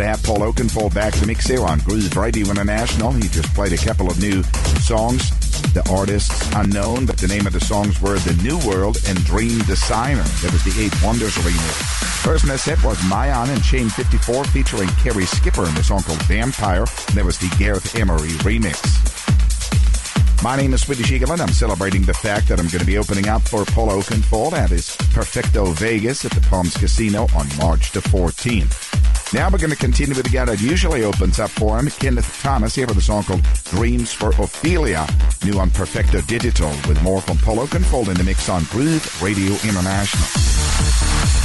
to have Paul Oakenfold back to mix here on Groove Radio International. He just played a couple of new songs. The artists unknown, but the name of the songs were The New World and Dream Designer. That was the Eight Wonders remix. First in the set was Mayan and Chain 54 featuring Kerry Skipper in the song called Vampire. That was the Gareth Emery remix. My name is Swedish Eagle, and I'm celebrating the fact that I'm going to be opening up for Paul Oakenfold at his Perfecto Vegas at the Palms Casino on March the 14th. Now we're going to continue with the guy that usually opens up for him, Kenneth Thomas, here with a song called Dreams for Ophelia, new on Perfecto Digital, with more from Paul Oakenfold in the mix on Groove Radio International.